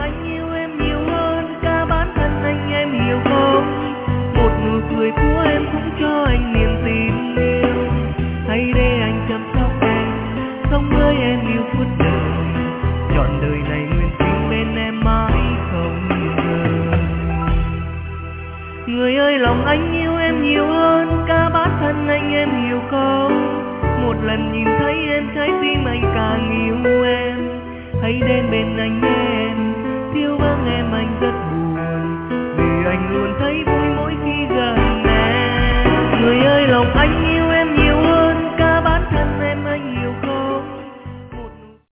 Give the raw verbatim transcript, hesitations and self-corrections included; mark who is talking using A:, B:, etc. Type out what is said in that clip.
A: anh yêu em nhiều hơn cả bản thân anh, em hiểu không? Một nụ cười của em cũng cho anh niềm tin yêu. Hãy để anh chăm sóc em, sống với em yêu suốt đời, trọn đời này nguyện sinh bên em mãi không rời. Người ơi, lòng anh yêu em nhiều hơn cả bản thân anh, em hiểu không? Một lần nhìn thấy em trái tim anh càng yêu em. Hãy đến bên anh nhé em, thiếu vắng em